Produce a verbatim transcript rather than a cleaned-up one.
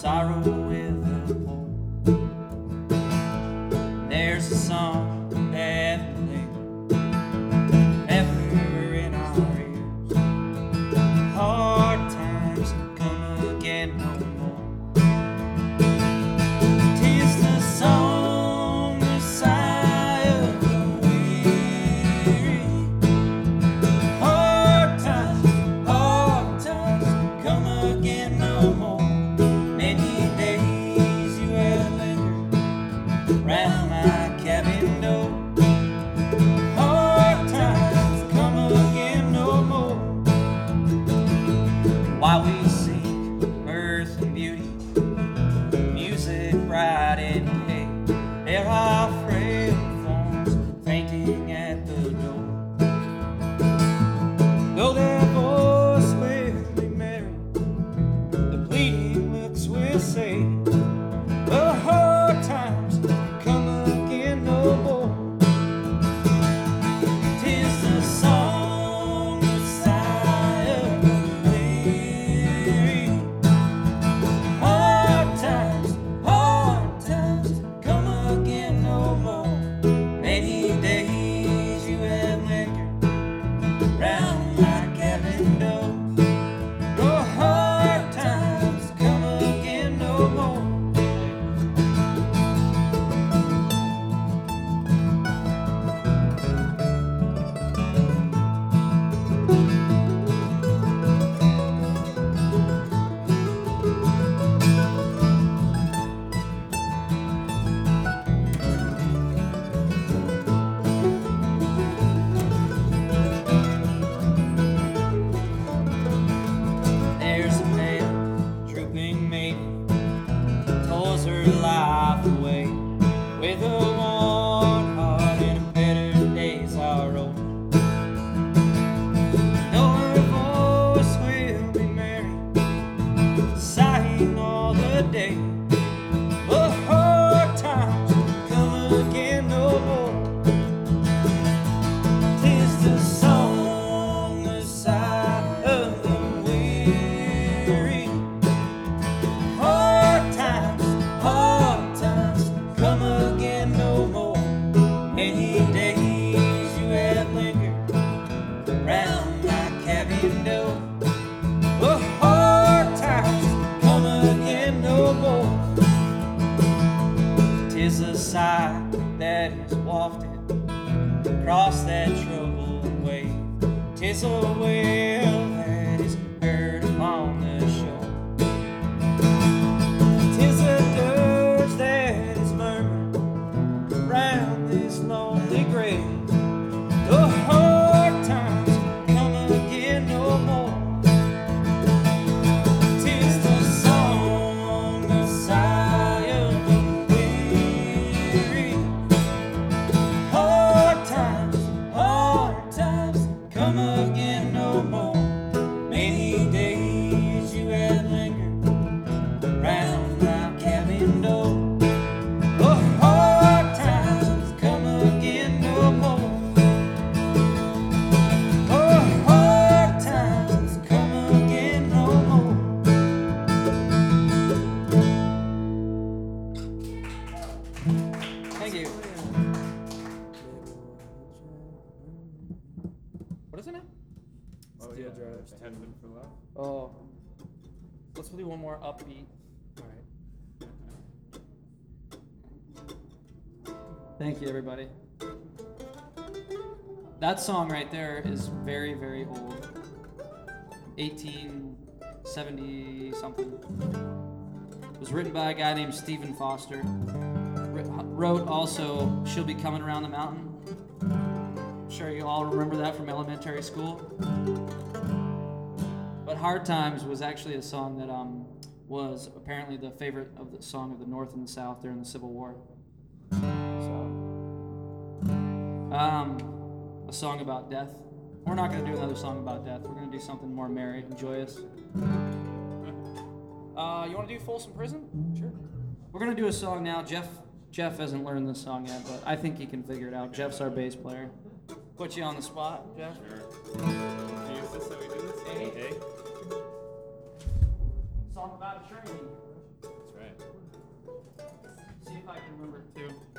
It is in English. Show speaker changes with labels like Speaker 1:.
Speaker 1: sorrow with a hope. There's a song that will linger ever in our ears. Hard times come again no more. 'Tis the song, the sigh of the weary. Hard times, hard times come again no more. Many days you have lingered round my cabin door. Hard times come again no more. While we seek mirth and beauty, music bright and gay, there are frail forms fainting at the door. Though their voice will be merry, the pleading looks will say, the hard times come again no more. 'Tis the song, the sigh of the weary. Hard times, hard times come again no more. Many days you have lingered round my cabin door. The hard times come again no more. There's a pale, drooping maiden, toils her life away, with a worn heart and a better days are over. Though her voice will be merry, sighing all the day, the hard times come again no more. 'Tis the song, the sigh of the weary. Hard times, hard times come again no more. Many days you have lingered round my cabin door. The hard times come again no more. 'Tis a sigh that is wafted across that troubled wave. 'Tis a wail that is heard upon the shore. 'Tis a dirge that is murmured round this lonely grave. The hard times come again no more. 'Tis the song, the sigh of the weary. Hard times, hard times come again no more. Many days you have lingered round my cabin door. The hard times come again no more. The hard times come again no more. Thank you. What is it now?
Speaker 2: Oh yeah, there's ten minutes for left.
Speaker 1: Oh. Let's do one more upbeat. Alright. Thank you, everybody. That song right there is very, very old. eighteen seventy something. It was written by a guy named Stephen Foster. Wrote also She'll Be Coming Around the Mountain. I'm sure you all remember that from elementary school. But Hard Times was actually a song that um, was apparently the favorite of the song of the North and the South during the Civil War. So, um, a song about death. We're not going to do another song about death. We're going to do something more merry and joyous. Uh, you want to do Folsom Prison? Sure. We're going to do a song now. Jeff Jeff hasn't learned this song yet, but I think he can figure it out. Jeff's our bass player. Put you on the spot, Jeff.
Speaker 2: Sure. Use this so we do this?
Speaker 1: Hey.
Speaker 2: Okay.
Speaker 1: Song about a train.
Speaker 2: right.
Speaker 3: See if I can remember two.